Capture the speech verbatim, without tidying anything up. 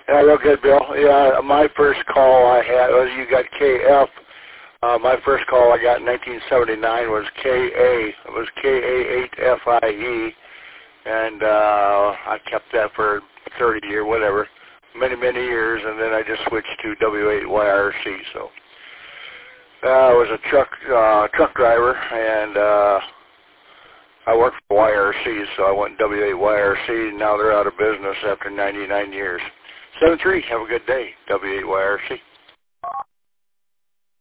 Yeah, real good, Bill. Yeah, my first call I had, well, you got K F. Uh, my first call I got in nineteen seventy-nine was K A. It was K A eight F I E, and uh, I kept that for thirty years, whatever, many, many years, and then I just switched to W eight Y R C. So uh, I was a truck uh, truck driver, and uh, I worked for Y R C, so I went W eight Y R C, and now they're out of business after ninety-nine years. seven three, have a good day, W eight Y R C.